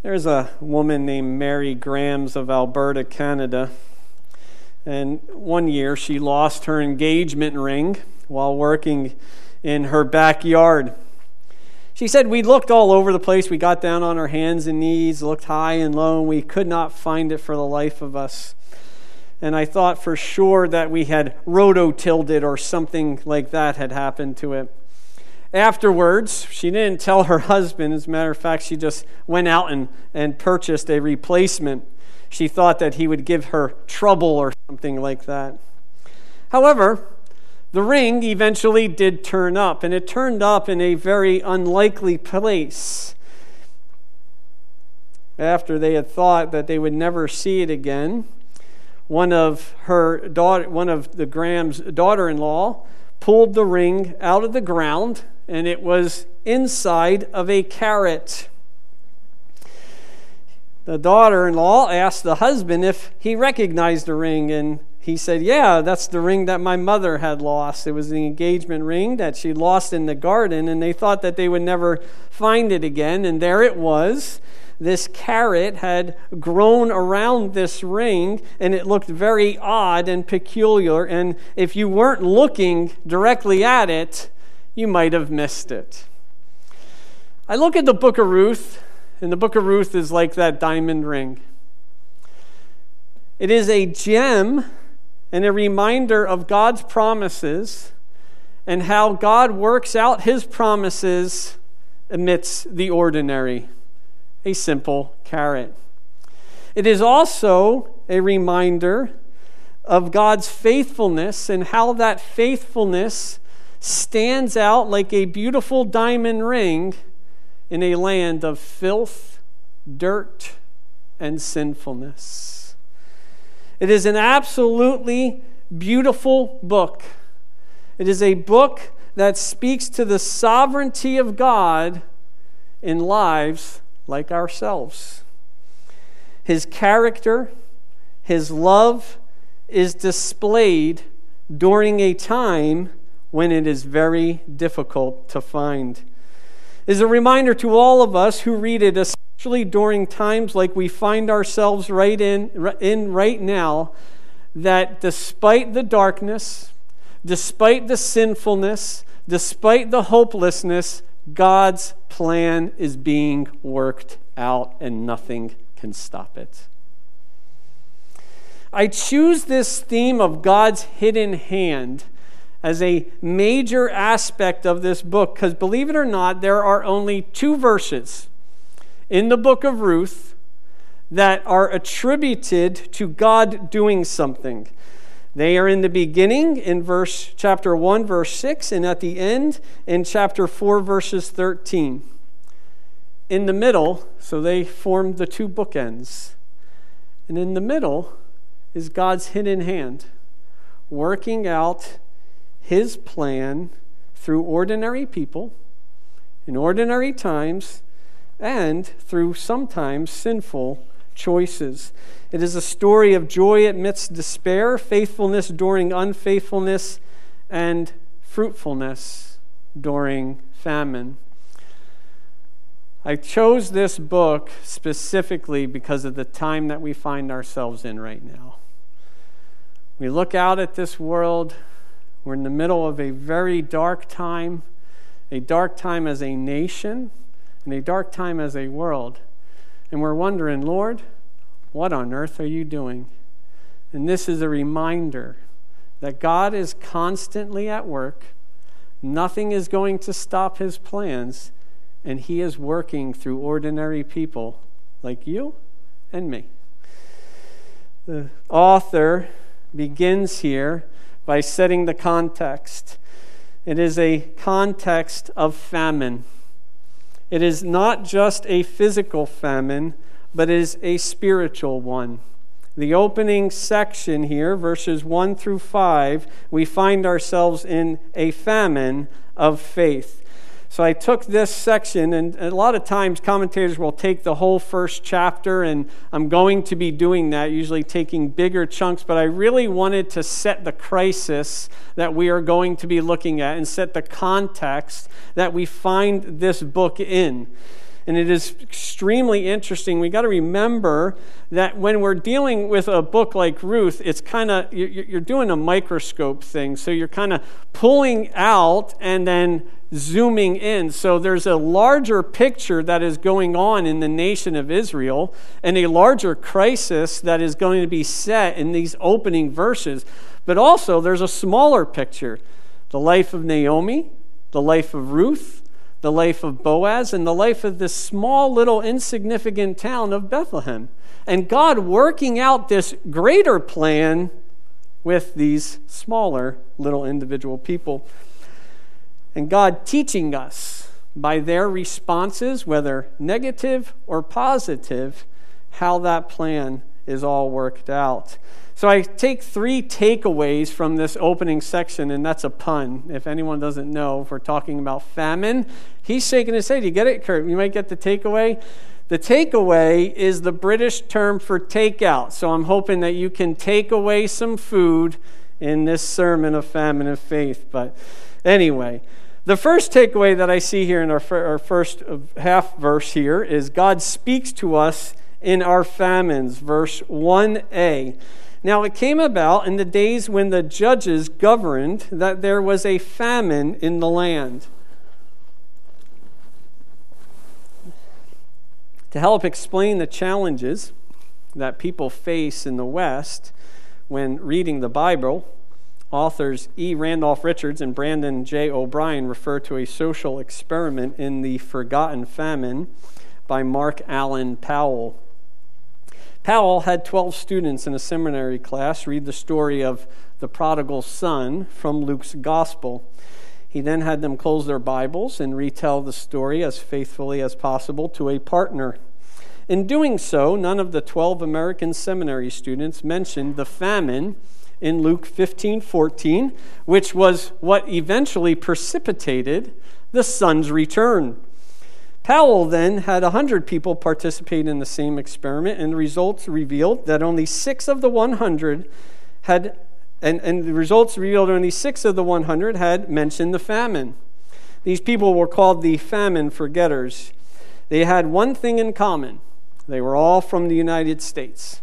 There's a woman named Mary Grams of Alberta, Canada. And one year she lost her engagement ring while working in her backyard. She said, we looked all over the place. We got down on our hands and knees, looked high and low, and we could not find it for the life of us. And I thought for sure that we had rototilled it or something like that had happened to it. Afterwards, she didn't tell her husband. As a matter of fact, she just went out and purchased a replacement. She thought that he would give her trouble or something like that. However, the ring eventually did turn up, and it turned up in a very unlikely place. After they had thought that they would never see it again, one of the Graham's daughter-in-law pulled the ring out of the ground, and it was inside of a carrot. The daughter-in-law asked the husband if he recognized the ring, and he said, yeah, that's the ring that my mother had lost. It was the engagement ring that she lost in the garden, and they thought that they would never find it again, and there it was. This carrot had grown around this ring, and it looked very odd and peculiar, and if you weren't looking directly at it, you might have missed it. I look at the book of Ruth, and the book of Ruth is like that diamond ring. It is a gem and a reminder of God's promises and how God works out his promises amidst the ordinary. A simple carrot. It is also a reminder of God's faithfulness and how that faithfulness stands out like a beautiful diamond ring in a land of filth, dirt, and sinfulness. It is an absolutely beautiful book. It is a book that speaks to the sovereignty of God in lives like ourselves. His character, his love is displayed during a time when it is very difficult to find. It is a reminder to all of us who read it, especially during times like we find ourselves right now, that despite the darkness, despite the sinfulness, despite the hopelessness, God's plan is being worked out and nothing can stop it. I choose this theme of God's hidden hand as a major aspect of this book because, believe it or not, there are only 2 verses in the book of Ruth that are attributed to God doing something. They are in the beginning in chapter 1, verse 6, and at the end in chapter 4, verses 13. In the middle, so they form the 2 bookends. And in the middle is God's hidden hand, working out his plan through ordinary people, in ordinary times, and through sometimes sinful choices. It is a story of joy amidst despair, faithfulness during unfaithfulness, and fruitfulness during famine. I chose this book specifically because of the time that we find ourselves in right now. We look out at this world. We're in the middle of a very dark time as a nation, and a dark time as a world. And we're wondering, Lord, what on earth are you doing? And this is a reminder that God is constantly at work. Nothing is going to stop his plans, and he is working through ordinary people like you and me. The author begins here by setting the context. It is a context of famine. It is not just a physical famine, but it is a spiritual one. The opening section here, verses 1 through 5, we find ourselves in a famine of faith. So I took this section, and a lot of times commentators will take the whole first chapter, and I'm going to be doing that, usually taking bigger chunks, but I really wanted to set the crisis that we are going to be looking at and set the context that we find this book in. And it is extremely interesting. We got to remember that when we're dealing with a book like Ruth, it's kind of, you're doing a microscope thing. So you're kind of pulling out and then zooming in. So there's a larger picture that is going on in the nation of Israel and a larger crisis that is going to be set in these opening verses. But also there's a smaller picture. The life of Naomi, the life of Ruth, the life of Boaz, and the life of this small little insignificant town of Bethlehem. And God working out this greater plan with these smaller little individual people. And God teaching us by their responses, whether negative or positive, how that plan is all worked out. So I take 3 takeaways from this opening section, and that's a pun. If anyone doesn't know, if we're talking about famine, he's shaking his head. You get it, Kurt? You might get the takeaway. The takeaway is the British term for takeout. So I'm hoping that you can take away some food in this sermon of famine and faith. But anyway, the first takeaway that I see here in our first half verse here is God speaks to us in our famines, verse 1a. Now it came about in the days when the judges governed that there was a famine in the land. To help explain the challenges that people face in the West when reading the Bible, authors E. Randolph Richards and Brandon J. O'Brien refer to a social experiment in The Forgotten Famine by Mark Allen Powell. Powell had 12 students in a seminary class read the story of the prodigal son from Luke's gospel. He then had them close their Bibles and retell the story as faithfully as possible to a partner. In doing so, none of the 12 American seminary students mentioned the famine in Luke 15:14, which was what eventually precipitated the son's return. Powell then had 100 people participate in the same experiment, and the results revealed that only 6 of the 100 had, and the results revealed only 6 of the 100 had mentioned the famine. These people were called the famine forgetters. They had one thing in common. They were all from the United States.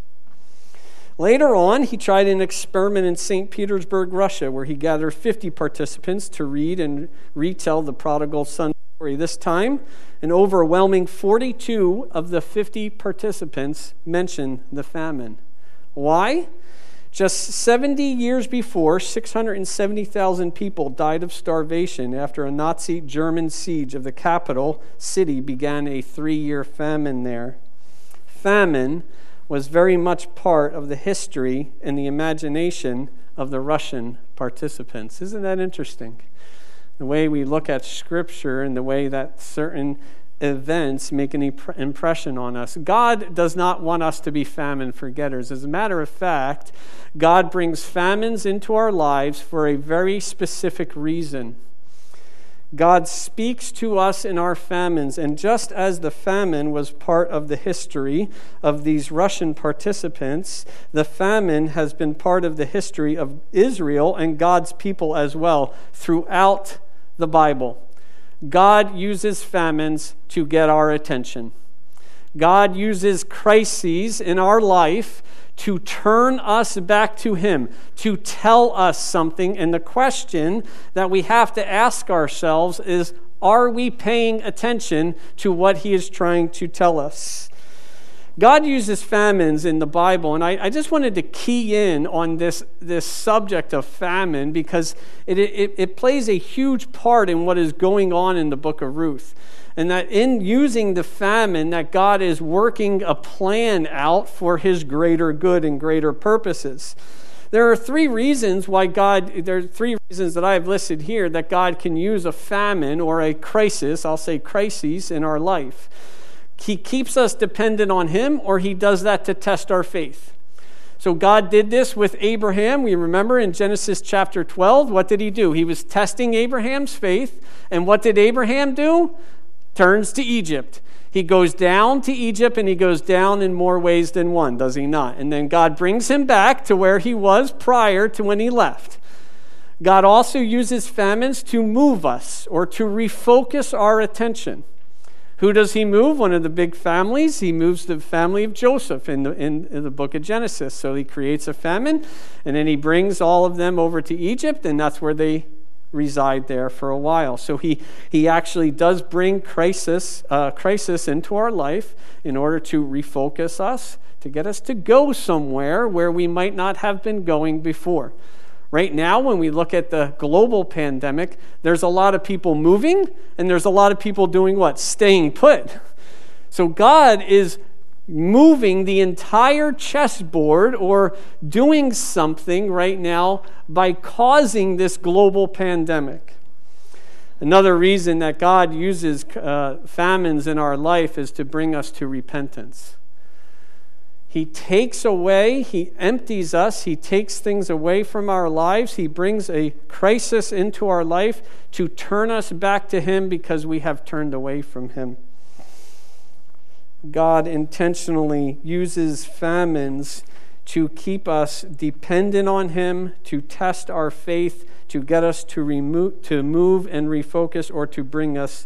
Later on, he tried an experiment in St. Petersburg, Russia, where he gathered 50 participants to read and retell the prodigal son story. This time, an overwhelming 42 of the 50 participants mentioned the famine. Why? Just 70 years before, 670,000 people died of starvation after a Nazi German siege of the capital city began a 3-year famine there. Famine was very much part of the history and the imagination of the Russian participants. Isn't that interesting? The way we look at Scripture and the way that certain events make an impression on us. God does not want us to be famine forgetters. As a matter of fact, God brings famines into our lives for a very specific reason. God speaks to us in our famines, and just as the famine was part of the history of these Russian participants, the famine has been part of the history of Israel and God's people as well throughout the Bible. God uses famines to get our attention. God uses crises in our life to turn us back to Him, to tell us something. And the question that we have to ask ourselves is, are we paying attention to what He is trying to tell us? God uses famines in the Bible, and I just wanted to key in on this subject of famine because it plays a huge part in what is going on in the book of Ruth. And that in using the famine, that God is working a plan out for His greater good and greater purposes. There are 3 reasons that I have listed here that God can use a famine or a crisis, I'll say crises, in our life. He keeps us dependent on Him, or He does that to test our faith. So God did this with Abraham. We remember in Genesis chapter 12, what did He do? He was testing Abraham's faith, and what did Abraham do? Turns to Egypt. He goes down to Egypt, and he goes down in more ways than one, does he not? And then God brings him back to where he was prior to when he left. God also uses famines to move us or to refocus our attention. Who does he move? One of the big families. He moves the family of Joseph in the book of Genesis. So he creates a famine, and then he brings all of them over to Egypt, and that's where they reside there for a while. So he actually does bring crisis into our life in order to refocus us, to get us to go somewhere where we might not have been going before. Right now, when we look at the global pandemic, there's a lot of people moving, and there's a lot of people doing what? Staying put. So God is moving the entire chessboard or doing something right now by causing this global pandemic. Another reason that God uses famines in our life is to bring us to repentance. He takes away, he empties us, he takes things away from our lives. He brings a crisis into our life to turn us back to him because we have turned away from him. God intentionally uses famines to keep us dependent on him, to test our faith, to get us to move and refocus, or to bring us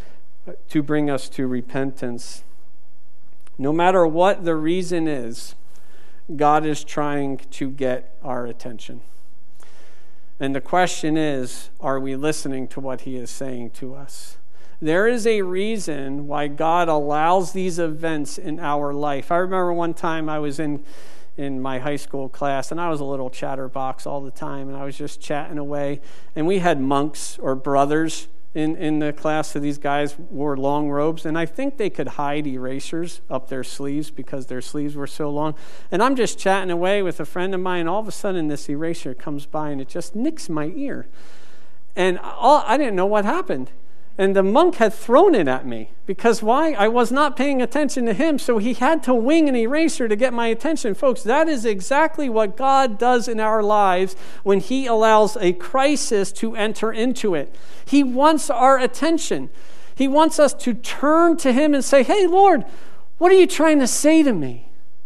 to repentance. No matter what the reason is, God is trying to get our attention. And the question is, are we listening to what he is saying to us? There is a reason why God allows these events in our life. I remember one time I was in my high school class, and I was a little chatterbox all the time, and I was just chatting away. And we had monks or brothers in the class, so these guys wore long robes, and I think they could hide erasers up their sleeves because their sleeves were so long. And I'm just chatting away with a friend of mine, and all of a sudden this eraser comes by, and it just nicks my ear. And I didn't know what happened. And the monk had thrown it at me. Because why? I was not paying attention to him, so he had to wing an eraser to get my attention. Folks, that is exactly what God does in our lives when he allows a crisis to enter into it. He wants our attention. He wants us to turn to him and say, "Hey, Lord, what are you trying to say to me?"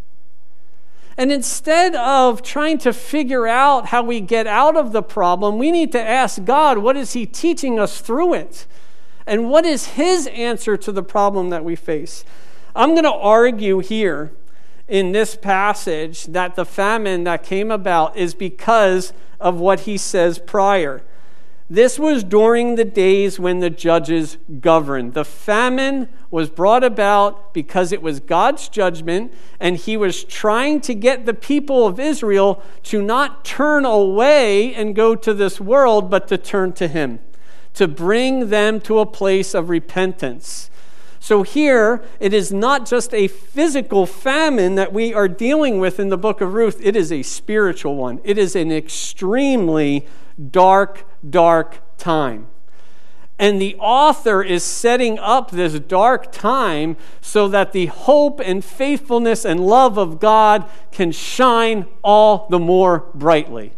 And instead of trying to figure out how we get out of the problem, we need to ask God, what is he teaching us through it? And what is his answer to the problem that we face? I'm going to argue here in this passage that the famine that came about is because of what he says prior. This was during the days when the judges governed. The famine was brought about because it was God's judgment, and he was trying to get the people of Israel to not turn away and go to this world, but to turn to him, to bring them to a place of repentance. So here, it is not just a physical famine that we are dealing with in the book of Ruth. It is a spiritual one. It is an extremely dark time. And the author is setting up this dark time so that the hope and faithfulness and love of God can shine all the more brightly.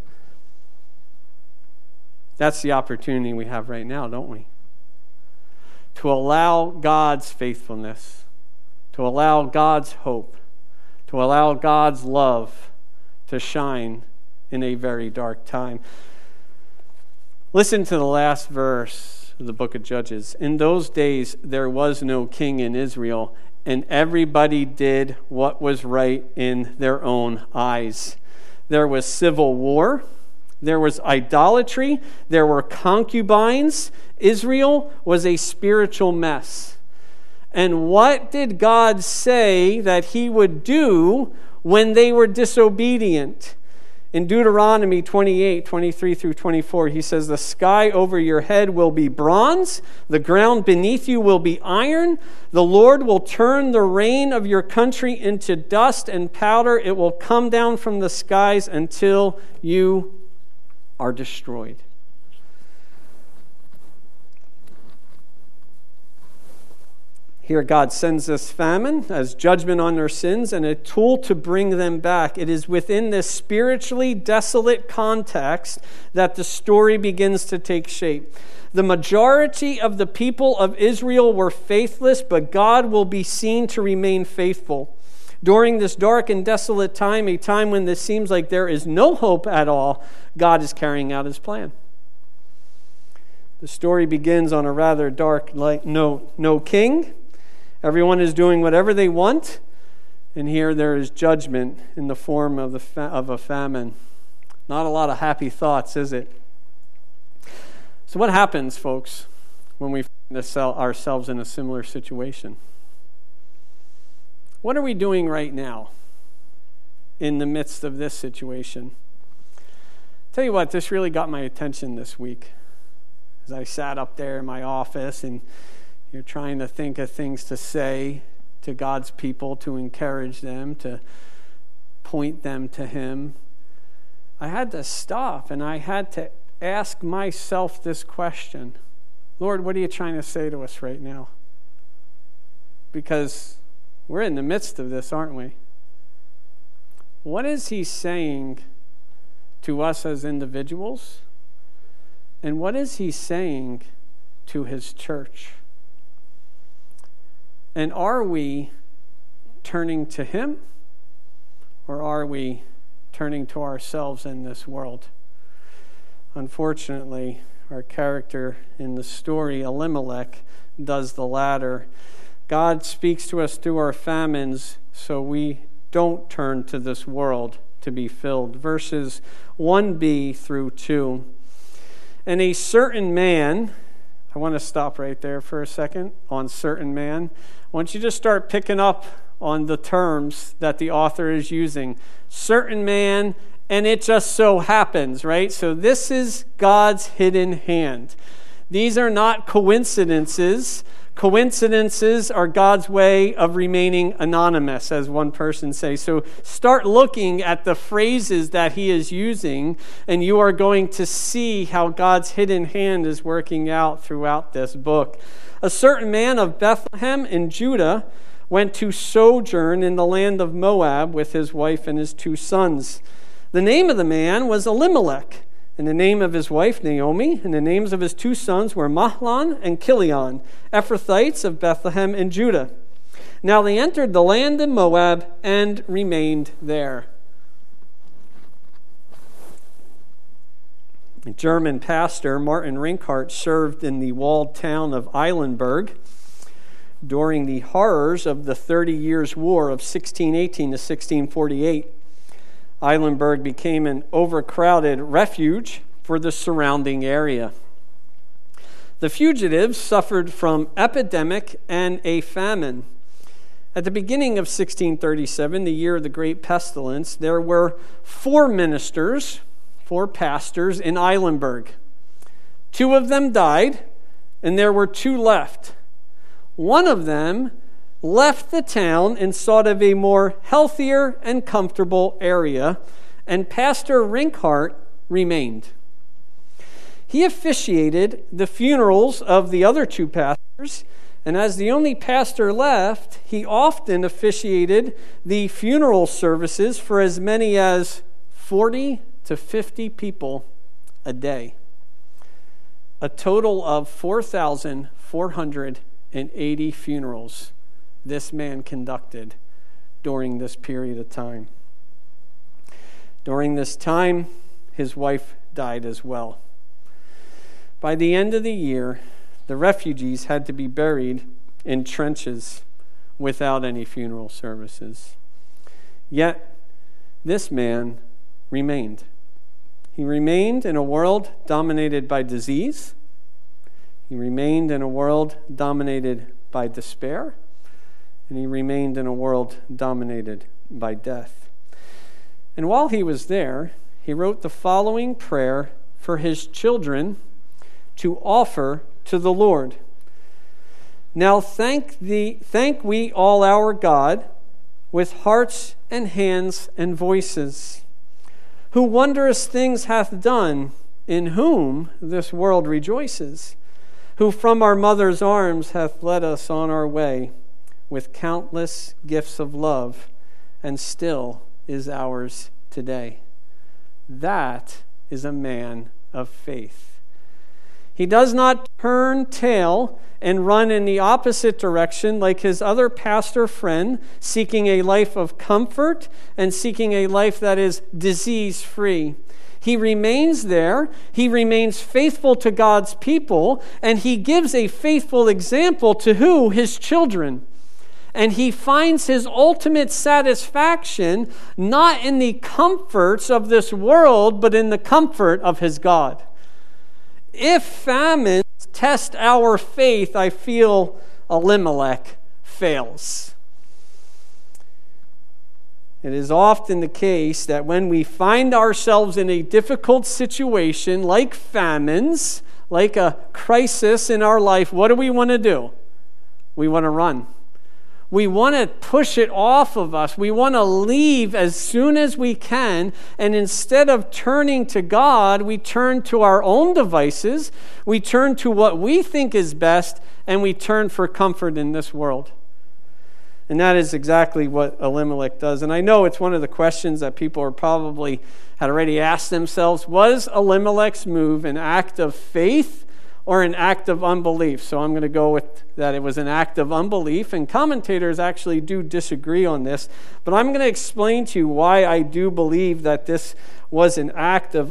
That's the opportunity we have right now, don't we? To allow God's faithfulness, to allow God's hope, to allow God's love to shine in a very dark time. Listen to the last verse of the book of Judges. In those days, there was no king in Israel, and everybody did what was right in their own eyes. There was civil war. There was idolatry. There were concubines. Israel was a spiritual mess. And what did God say that he would do when they were disobedient? In Deuteronomy 28, 23 through 24, he says, "The sky over your head will be bronze, the ground beneath you will be iron. The Lord will turn the rain of your country into dust and powder. It will come down from the skies until you are destroyed." Here God sends this famine as judgment on their sins and a tool to bring them back. It is within this spiritually desolate context that the story begins to take shape. The majority of the people of Israel were faithless, but God will be seen to remain faithful. During this dark and desolate time, a time when this seems like there is no hope at all, God is carrying out his plan. The story begins on a rather dark note. No king, Everyone is doing whatever they want, and here there is judgment in the form of a famine. Not a lot of happy thoughts, is it? So what happens, folks, when we find ourselves in a similar situation? What are we doing right now in the midst of this situation? Tell you what, this really got my attention this week. As I sat up there in my office and you're trying to think of things to say to God's people, to encourage them, to point them to Him, I had to stop and I had to ask myself this question. Lord, what are you trying to say to us right now? Because we're in the midst of this, aren't we? What is He saying to us as individuals? And what is He saying to His church? And are we turning to Him, or are we turning to ourselves in this world? Unfortunately, our character in the story, Elimelech, does the latter. God speaks to us through our famines so we don't turn to this world to be filled. Verses 1b through 2. And a certain man, I want to stop right there for a second on certain man. I want you to start picking up on the terms that the author is using. Certain man, and it just so happens, right? So this is God's hidden hand. These are not coincidences. Coincidences are God's way of remaining anonymous, as one person says. So start looking at the phrases that he is using, and you are going to see how God's hidden hand is working out throughout this book. A certain man of Bethlehem in Judah went to sojourn in the land of Moab with his wife and his 2 sons. The name of the man was Elimelech, and the name of his wife Naomi, and the names of his 2 sons were Mahlon and Chilion, Ephrathites of Bethlehem in Judah. Now they entered the land of Moab and remained there. A German pastor, Martin Rinkhart, served in the walled town of Eilenburg during the horrors of the 30 Years' War of 1618 to 1648. Eilenburg became an overcrowded refuge for the surrounding area. The fugitives suffered from epidemic and a famine. At the beginning of 1637, the year of the Great Pestilence, there were 4 pastors in Eilenburg. 2 of them died, and there were 2 left. One of them left the town and sought of a more healthier and comfortable area, and Pastor Rinkhart remained. He officiated the funerals of the other 2 pastors, and as the only pastor left, he often officiated the funeral services for as many as 40 to 50 people a day. A total of 4,480 funerals this man conducted during this period of time. During this time, his wife died as well. By the end of the year, the refugees had to be buried in trenches without any funeral services. Yet, this man remained. He remained in a world dominated by disease. He remained in a world dominated by despair. And he remained in a world dominated by death. And while he was there, he wrote the following prayer for his children to offer to the Lord. Now thank we all our God with hearts and hands and voices, who wondrous things hath done, in whom this world rejoices, who from our mother's arms hath led us on our way, with countless gifts of love, and still is ours today. That is a man of faith. He does not turn tail and run in the opposite direction like his other pastor friend, seeking a life of comfort and seeking a life that is disease-free. He remains there, he remains faithful to God's people, and he gives a faithful example to who? His children. And he finds his ultimate satisfaction not in the comforts of this world, but in the comfort of his God. If famines test our faith, I feel Elimelech fails. It is often the case that when we find ourselves in a difficult situation, like famines, like a crisis in our life, what do we want to do? We want to run. We want to push it off of us. We want to leave as soon as we can. And instead of turning to God, we turn to our own devices. We turn to what we think is best, and we turn for comfort in this world. And that is exactly what Elimelech does. And I know it's one of the questions that people are probably had already asked themselves. Was Elimelech's move an act of faith or an act of unbelief? So I'm going to go with that it was an act of unbelief. And commentators actually do disagree on this. But I'm going to explain to you why I do believe that this was an act of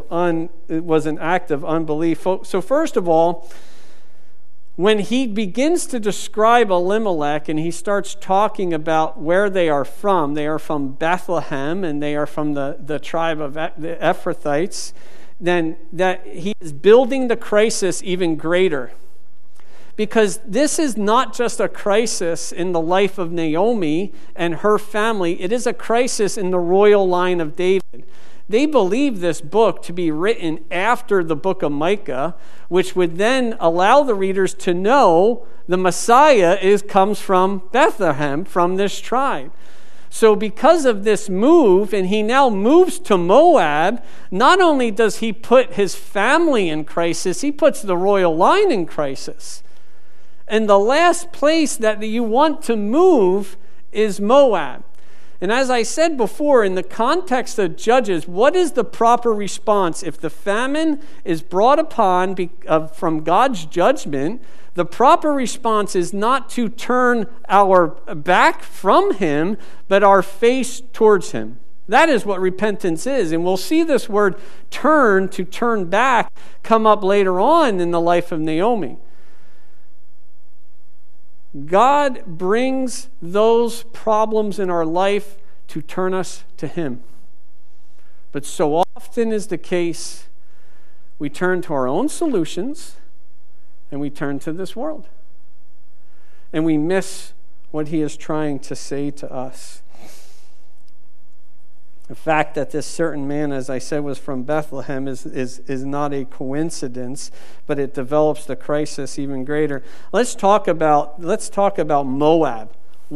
unbelief. So first of all, when he begins to describe Elimelech and he starts talking about where they are from Bethlehem, and they are from the tribe of the Ephrathites, then that he is building the crisis even greater. Because this is not just a crisis in the life of Naomi and her family, it is a crisis in the royal line of David. They believe this book to be written after the book of Micah, which would then allow the readers to know the Messiah comes from Bethlehem, from this tribe. So because of this move, and he now moves to Moab, not only does he put his family in crisis, he puts the royal line in crisis. And the last place that you want to move is Moab. And as I said before, in the context of Judges, what is the proper response? If the famine is brought upon from God's judgment, the proper response is not to turn our back from him, but our face towards him. That is what repentance is. And we'll see this word turn, to turn back, come up later on in the life of Naomi. God brings those problems in our life to turn us to him. But so often is the case, we turn to our own solutions and we turn to this world. And we miss what he is trying to say to us. The fact that this certain man, as I said, was from Bethlehem is not a coincidence, but it develops the crisis even greater. Let's talk about Moab.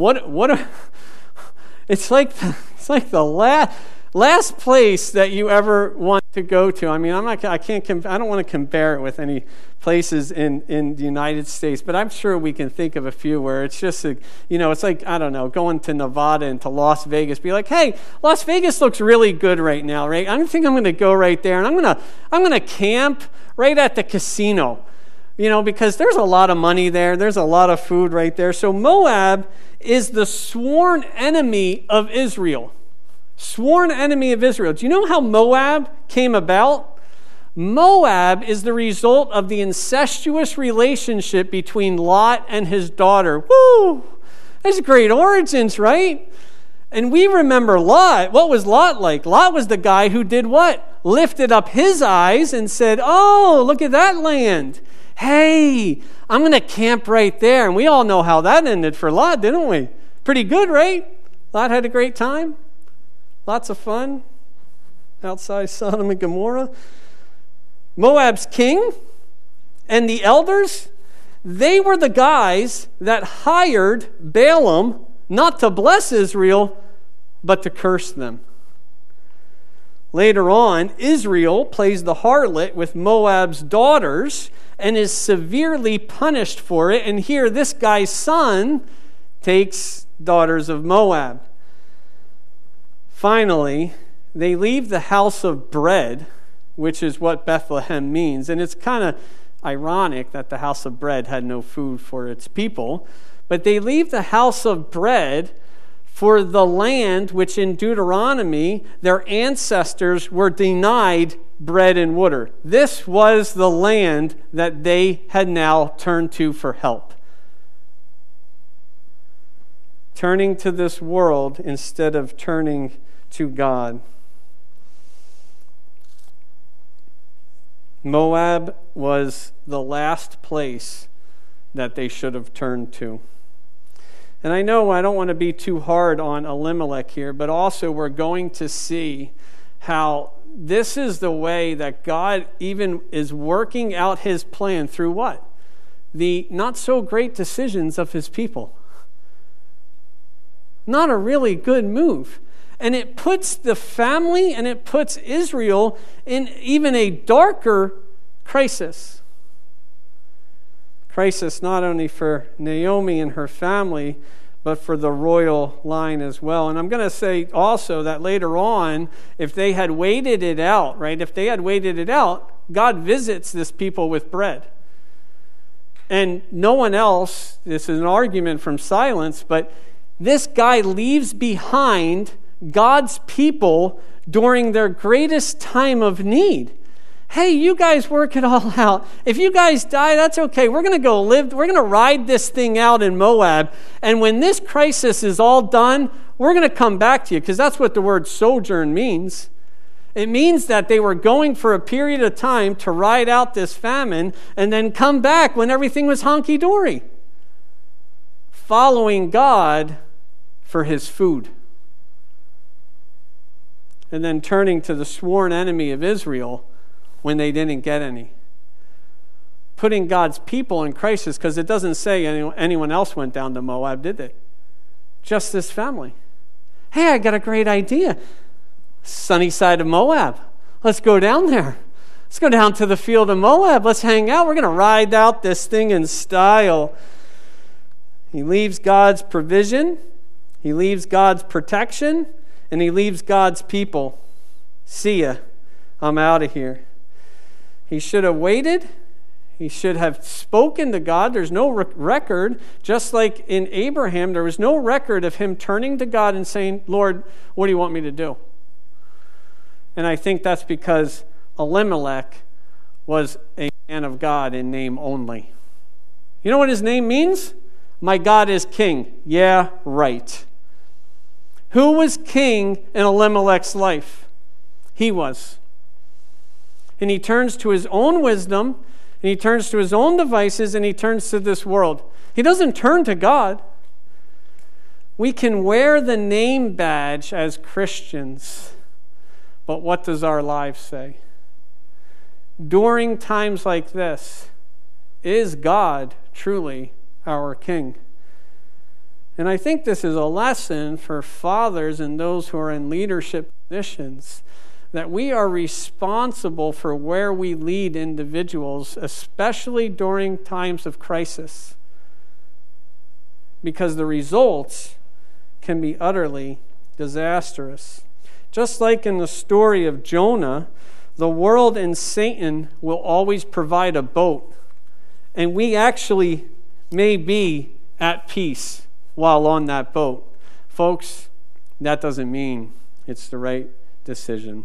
It's like the last place that you ever want to go to. I mean, I don't want to compare it with any places in the United States, but I'm sure we can think of a few where it's just, it's like, I don't know, going to Nevada and to Las Vegas. Be like, hey, Las Vegas looks really good right now, right? I think I'm going to go right there, and I'm going to camp right at the casino, because there's a lot of money there. There's a lot of food right there. So Moab is the sworn enemy of Israel. Sworn enemy of Israel. Do you know how Moab came about? Moab is the result of the incestuous relationship between Lot and his daughter. Woo! That's great origins, right? And we remember Lot. What was Lot like? Lot was the guy who did what? Lifted up his eyes and said, oh, look at that land. Hey, I'm going to camp right there. And we all know how that ended for Lot, didn't we? Pretty good, right? Lot had a great time. Lots of fun outside Sodom and Gomorrah. Moab's king and the elders, they were the guys that hired Balaam not to bless Israel, but to curse them. Later on, Israel plays the harlot with Moab's daughters and is severely punished for it. And here, this guy's son takes daughters of Moab. Finally, they leave the house of bread, which is what Bethlehem means. And it's kind of ironic that the house of bread had no food for its people. But they leave the house of bread for the land which in Deuteronomy their ancestors were denied bread and water. This was the land that they had now turned to for help. turning to this world instead of turning to God. Moab was the last place that they should have turned to. And I know I don't want to be too hard on Elimelech here, but also we're going to see how this is the way that God even is working out his plan through what? The not so great decisions of his people. Not a really good move. And it puts the family and it puts Israel in even a darker crisis. Crisis not only for Naomi and her family, but for the royal line as well. And I'm going to say also that later on, if they had waited it out, right? If they had waited it out, God visits this people with bread. And no one else, this is an argument from silence, but this guy leaves behind God's people during their greatest time of need. Hey, you guys work it all out. If you guys die, that's okay. We're going to go live. We're going to ride this thing out in Moab. And when this crisis is all done, we're going to come back to you, because that's what the word sojourn means. It means that they were going for a period of time to ride out this famine and then come back when everything was honky-dory. Following God for his food. And then turning to the sworn enemy of Israel when they didn't get any. Putting God's people in crisis, because it doesn't say anyone else went down to Moab, did they? Just this family. Hey, I got a great idea. Sunny side of Moab. Let's go down there. Let's go down to the field of Moab. Let's hang out. We're going to ride out this thing in style. He leaves God's provision. He leaves God's protection. And he leaves God's people. See ya. I'm out of here. He should have waited. He should have spoken to God. There's no record. Just like in Abraham, there was no record of him turning to God and saying, Lord, what do you want me to do? And I think that's because Elimelech was a man of God in name only. You know what his name means? My God is king. Yeah, right. Who was king in Elimelech's life? He was. And he turns to his own wisdom, and he turns to his own devices, and he turns to this world. He doesn't turn to God. We can wear the name badge as Christians, but what does our lives say? During times like this, is God truly our king? And I think this is a lesson for fathers and those who are in leadership positions, that we are responsible for where we lead individuals, especially during times of crisis, because the results can be utterly disastrous. Just like in the story of Jonah, the world and Satan will always provide a boat, and we actually may be at peace while on that boat. Folks, that doesn't mean it's the right decision.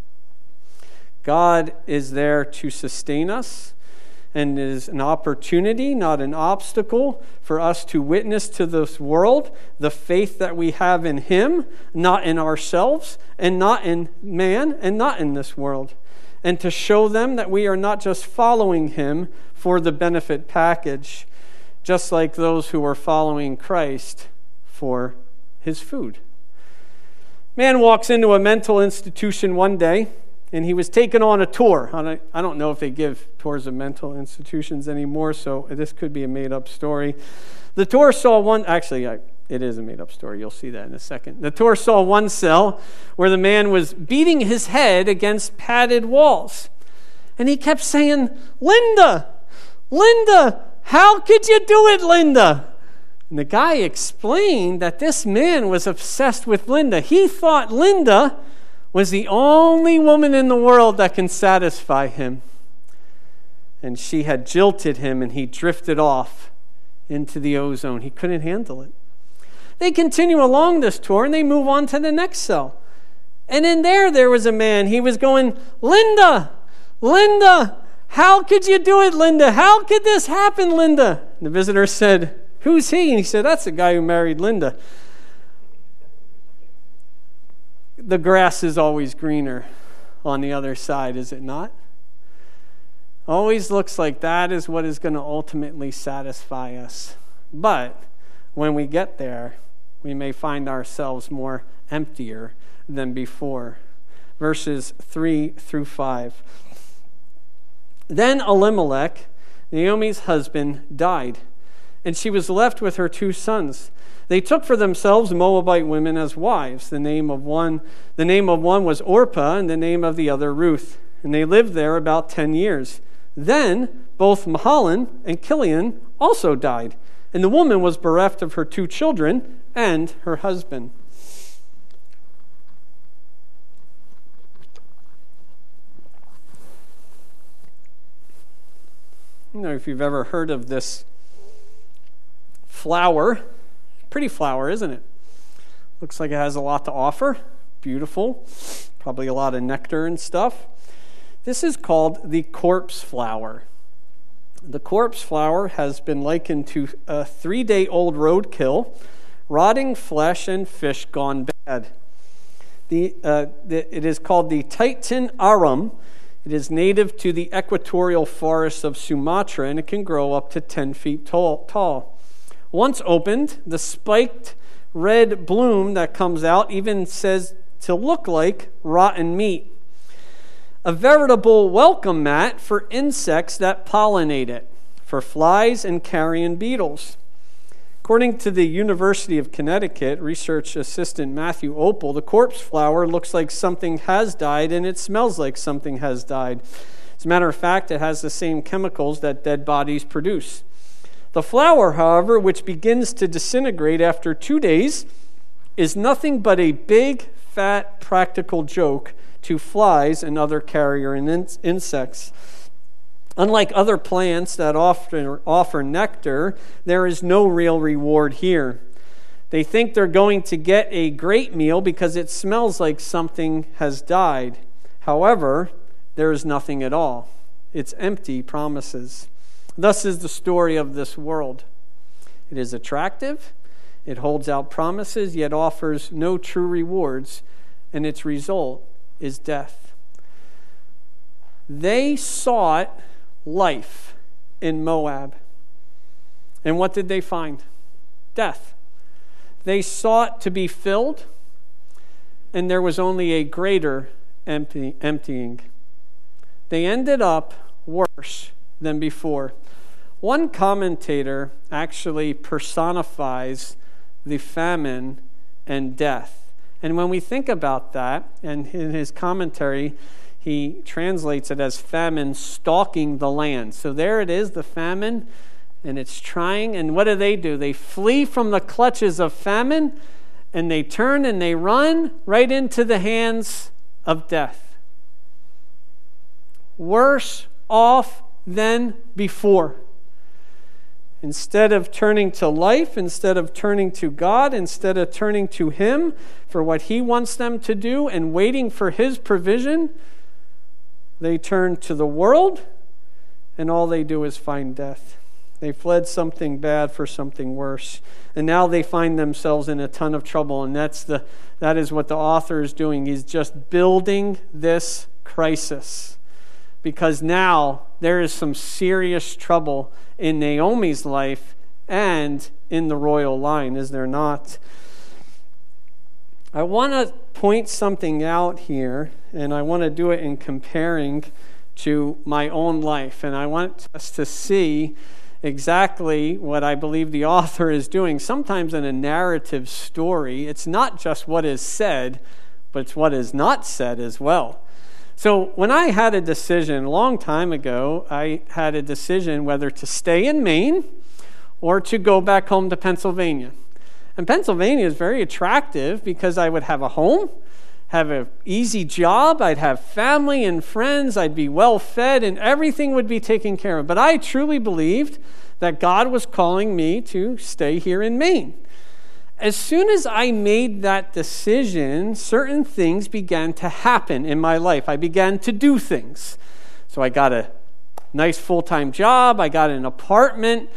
God is there to sustain us, and it is an opportunity, not an obstacle, for us to witness to this world the faith that we have in Him, not in ourselves, and not in man, and not in this world. And to show them that we are not just following Him for the benefit package, just like those who are following Christ for His food. Man walks into a mental institution one day, and he was taken on a tour. I don't know if they give tours of mental institutions anymore, so this could be a made-up story. The tour saw it is a made-up story. You'll see that in a second. The tour saw one cell where the man was beating his head against padded walls. And he kept saying, Linda, Linda, how could you do it, Linda? And the guy explained that this man was obsessed with Linda. He thought Linda was the only woman in the world that can satisfy him. And she had jilted him, and he drifted off into the ozone. He couldn't handle it. They continue along this tour, and they move on to the next cell. And in there was a man. He was going, Linda, Linda, how could you do it, Linda? How could this happen, Linda? And the visitor said, Who's he? And he said, that's the guy who married Linda. The grass is always greener on the other side, is it not? Always looks like that is what is going to ultimately satisfy us. But when we get there, we may find ourselves more emptier than before. Verses 3 through 5. Then Elimelech, Naomi's husband, died, and she was left with her 2 sons. They took for themselves Moabite women as wives. The name of one was Orpah, and the name of the other Ruth. And they lived there about 10 years. Then both Mahalan and Kilian also died, and the woman was bereft of her 2 children and her husband. I don't know if you've ever heard of this flower. Pretty flower, isn't it? Looks like it has a lot to offer. Beautiful. Probably a lot of nectar and stuff. This is called the corpse flower. The corpse flower has been likened to a 3-day-old roadkill, rotting flesh and fish gone bad. It is called the Titan arum. It is native to the equatorial forests of Sumatra, and it can grow up to 10 feet tall. Once opened, the spiked red bloom that comes out even says to look like rotten meat. A veritable welcome mat for insects that pollinate it, for flies and carrion beetles. According to the University of Connecticut research assistant Matthew Opel, the corpse flower looks like something has died and it smells like something has died. As a matter of fact, it has the same chemicals that dead bodies produce. The flower, however, which begins to disintegrate after 2 days, is nothing but a big, fat, practical joke to flies and other carrion insects. Unlike other plants that often offer nectar, there is no real reward here. They think they're going to get a great meal because it smells like something has died. However, there is nothing at all. It's empty promises. Thus is the story of this world. It is attractive, it holds out promises, yet offers no true rewards, and its result is death. They sought life in Moab. And what did they find? Death. They sought to be filled, and there was only a greater emptying. They ended up worse than before. One commentator actually personifies the famine and death. And when we think about that, and in his commentary, he translates it as famine stalking the land. So there it is, the famine, and it's trying. And what do? They flee from the clutches of famine, and they turn and they run right into the hands of death. Worse off than before. Instead of turning to life, instead of turning to God, instead of turning to Him for what He wants them to do and waiting for His provision, they turn to the world, and all they do is find death. They fled something bad for something worse. And now they find themselves in a ton of trouble, and that is what the author is doing. He's just building this crisis. Because now there is some serious trouble in Naomi's life and in the royal line, is there not? I want to point something out here, and I want to do it in comparing to my own life. And I want us to see exactly what I believe the author is doing. Sometimes in a narrative story, it's not just what is said, but it's what is not said as well. So when I had a decision a long time ago, I had a decision whether to stay in Maine or to go back home to Pennsylvania. And Pennsylvania is very attractive because I would have a home, have an easy job, I'd have family and friends, I'd be well fed, and everything would be taken care of. But I truly believed that God was calling me to stay here in Maine. As soon as I made that decision, certain things began to happen in my life. I began to do things. So I got a nice full-time job. I got an apartment.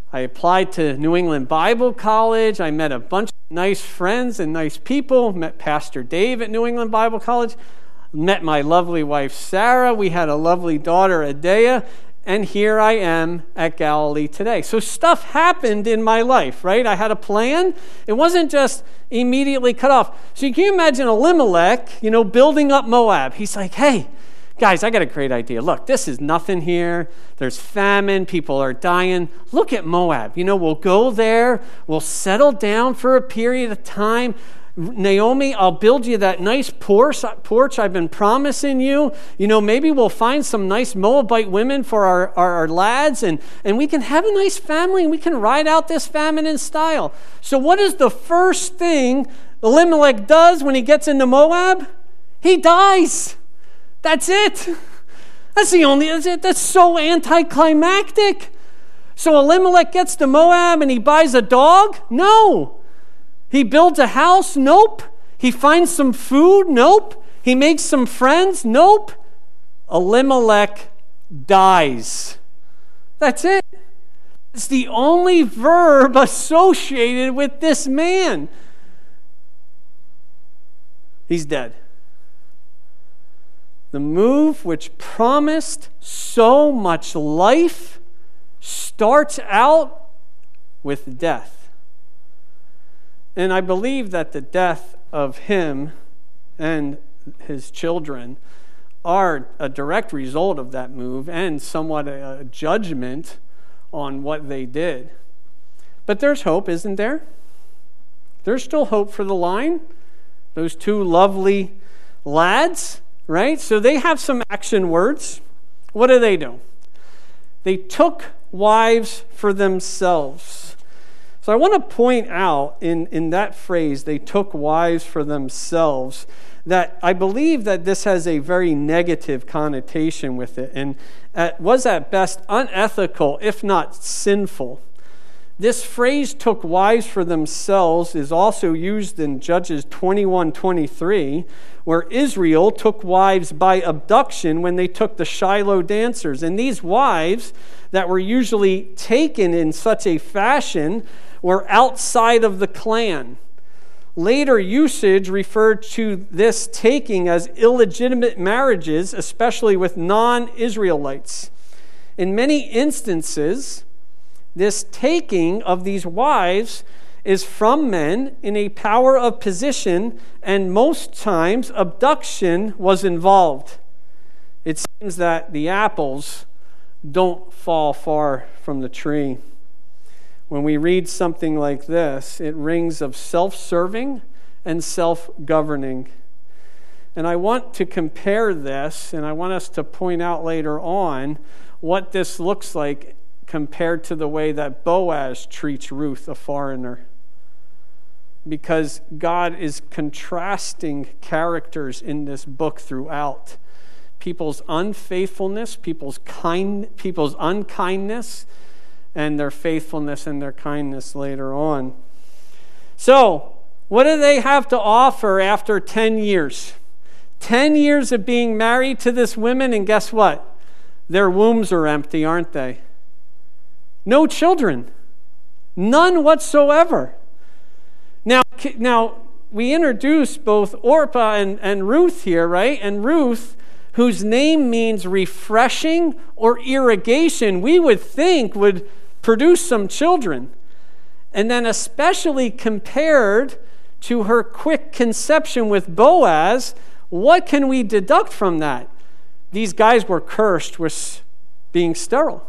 I applied to New England Bible College. I met a bunch of nice friends and nice people. Met Pastor Dave at New England Bible College. Met my lovely wife, Sarah. We had a lovely daughter, Adea. And here I am at Galilee today. So stuff happened in my life, right? I had a plan. It wasn't just immediately cut off. So you can imagine Elimelech, building up Moab. He's like, hey, guys, I got a great idea. Look, this is nothing here. There's famine. People are dying. Look at Moab. We'll go there. We'll settle down for a period of time. Naomi, I'll build you that nice porch I've been promising you. Maybe we'll find some nice Moabite women for our lads, and we can have a nice family, and we can ride out this famine in style. So what is the first thing Elimelech does when he gets into Moab? He dies. That's it. That's so anticlimactic. So Elimelech gets to Moab and he buys a dog? No. He builds a house? Nope. He finds some food? Nope. He makes some friends? Nope. Elimelech dies. That's it. It's the only verb associated with this man. He's dead. The move which promised so much life starts out with death. And I believe that the death of him and his children are a direct result of that move and somewhat a judgment on what they did. But there's hope, isn't there? There's still hope for the line. Those two lovely lads, right? So they have some action words. What do? They took wives for themselves. So I want to point out in that phrase, they took wives for themselves, that I believe that this has a very negative connotation with it and was at best unethical, if not sinful. This phrase, took wives for themselves, is also used in Judges 21:23, where Israel took wives by abduction when they took the Shiloh dancers. And these wives that were usually taken in such a fashion were outside of the clan. Later usage referred to this taking as illegitimate marriages, especially with non-Israelites. In many instances, this taking of these wives is from men in a power of position, and most times abduction was involved. It seems that the apples don't fall far from the tree. When we read something like this, it rings of self-serving and self-governing. And I want to compare this, and I want us to point out later on what this looks like compared to the way that Boaz treats Ruth, a foreigner. Because God is contrasting characters in this book throughout. People's unfaithfulness, people's unkindness, and their faithfulness and their kindness later on. So, what do they have to offer after 10 years? 10 years of being married to this woman, and guess what? Their wombs are empty, aren't they? No children. None whatsoever. Now we introduced both Orpah and Ruth here, right? And Ruth, whose name means refreshing or irrigation, we would think would produce some children. And then especially compared to her quick conception with Boaz, what can we deduct from that? These guys were cursed with being sterile.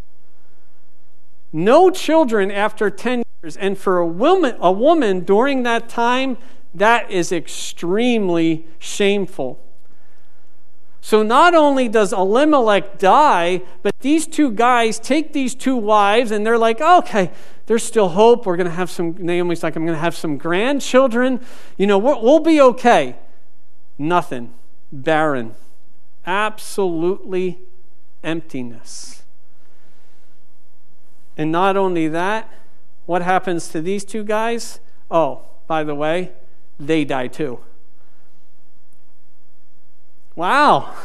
No children after 10 years. And for a woman during that time, that is extremely shameful. So not only does Elimelech die, but these two guys take these two wives and they're like, okay, there's still hope. We're going to have some, Naomi's like, I'm going to have some grandchildren. We'll be okay. Nothing. Barren. Absolutely emptiness. And not only that, what happens to these two guys? Oh, by the way, they die too. Wow.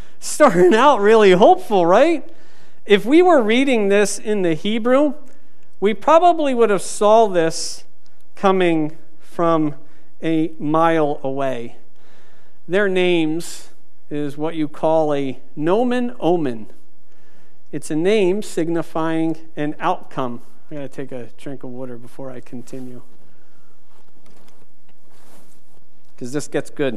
Starting out really hopeful, right? If we were reading this in the Hebrew, we probably would have saw this coming from a mile away. Their names is what you call a nomen omen. It's a name signifying an outcome. I gotta take a drink of water before I continue, because this gets good.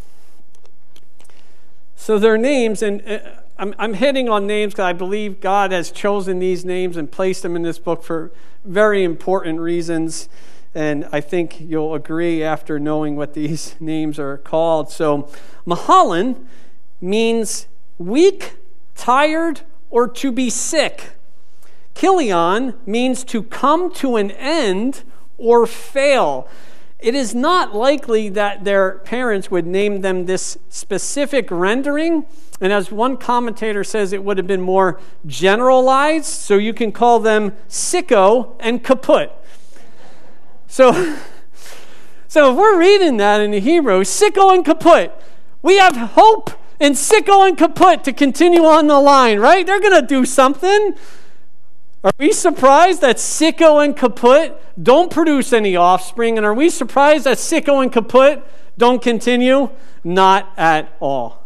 So their names, and I'm hitting on names because I believe God has chosen these names and placed them in this book for very important reasons. And I think you'll agree after knowing what these names are called. So Mahalan means weak, tired, or to be sick. Kilion means to come to an end or fail. It is not likely that their parents would name them this specific rendering. And as one commentator says, it would have been more generalized. So you can call them sicko and kaput. So if we're reading that in the Hebrew, sicko and kaput, we have hope in sicko and kaput to continue on the line, right? They're going to do something. Are we surprised that sicko and kaput don't produce any offspring? And are we surprised that sicko and kaput don't continue? Not at all.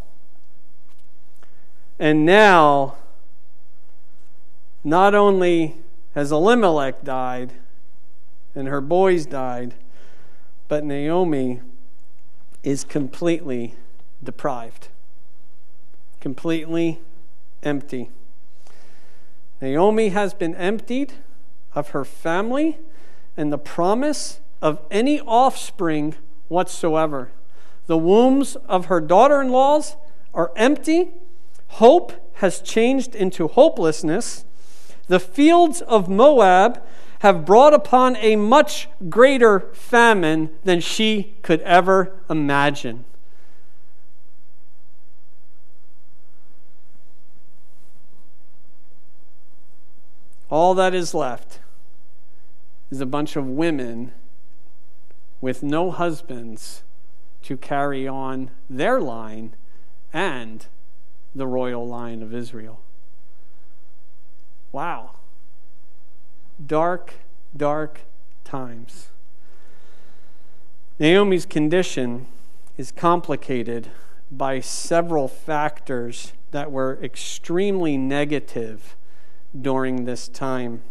And now, not only has Elimelech died and her boys died, but Naomi is completely deprived, completely empty. Naomi has been emptied of her family and the promise of any offspring whatsoever. The wombs of her daughter-in-laws are empty. Hope has changed into hopelessness. The fields of Moab have brought upon a much greater famine than she could ever imagine. All that is left is a bunch of women with no husbands to carry on their line and the royal line of Israel. Wow. Dark, dark times. Naomi's condition is complicated by several factors that were extremely negative during this time.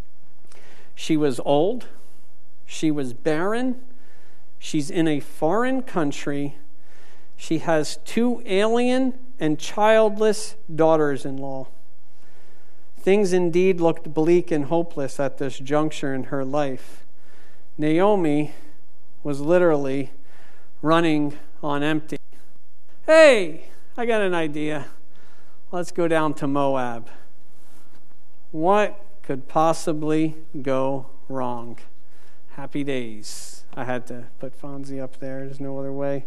She was old. She was barren. She's in a foreign country. She has 2 alien and childless daughters-in-law. Things indeed looked bleak and hopeless at this juncture in her life. Naomi was literally running on empty. Hey, I got an idea. Let's go down to Moab. What could possibly go wrong? Happy days. I had to put Fonzie up there. There's no other way.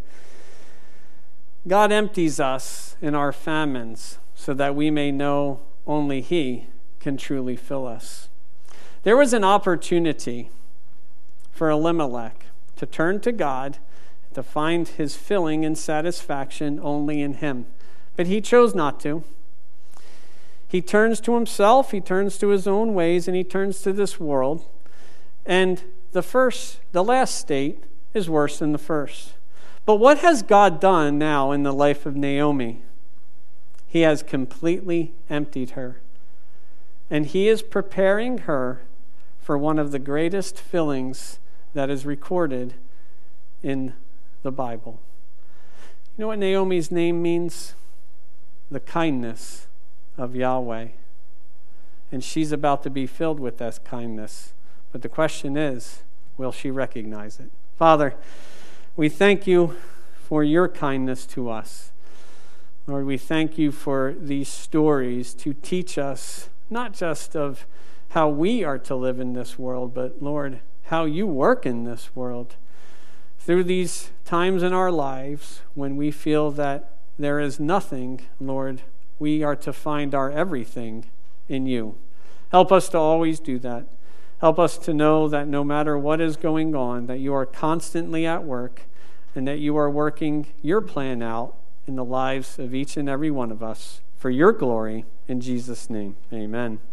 God empties us in our famines so that we may know only He can truly fill us. There was an opportunity for Elimelech to turn to God, to find his filling and satisfaction only in Him. But he chose not to. He turns to himself, he turns to his own ways, and he turns to this world. And the last state is worse than the first. But what has God done now in the life of Naomi? He has completely emptied her. And He is preparing her for one of the greatest fillings that is recorded in the Bible. You know what Naomi's name means? The kindness of Yahweh. And she's about to be filled with that kindness. But the question is, will she recognize it? Father, we thank You for Your kindness to us. Lord, we thank You for these stories to teach us not just of how we are to live in this world, but Lord, how You work in this world. Through these times in our lives when we feel that there is nothing, Lord, we are to find our everything in You. Help us to always do that. Help us to know that no matter what is going on, that You are constantly at work and that You are working Your plan out in the lives of each and every one of us for Your glory. In Jesus' name, amen.